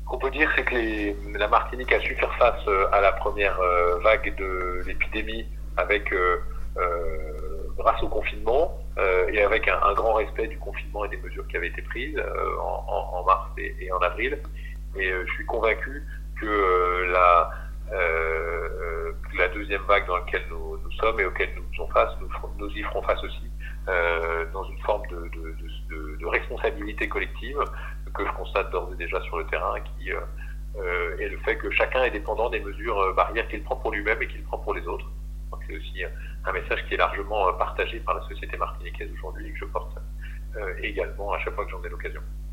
qu'on peut dire, c'est que la Martinique a su faire face à la première vague de l'épidémie avec grâce au confinement et avec un grand respect du confinement et des mesures qui avaient été prises en mars et en avril. Et je suis convaincu que la deuxième vague dans laquelle nous sommes et auquel nous faisons face, nous y ferons face aussi dans une forme de responsabilité collective que je constate d'ores et déjà sur le terrain, qui est le fait que chacun est dépendant des mesures barrières qu'il prend pour lui-même et qu'il prend pour les autres. Donc c'est aussi un message qui est largement partagé par la société martiniquaise aujourd'hui et que je porte également à chaque fois que j'en ai l'occasion.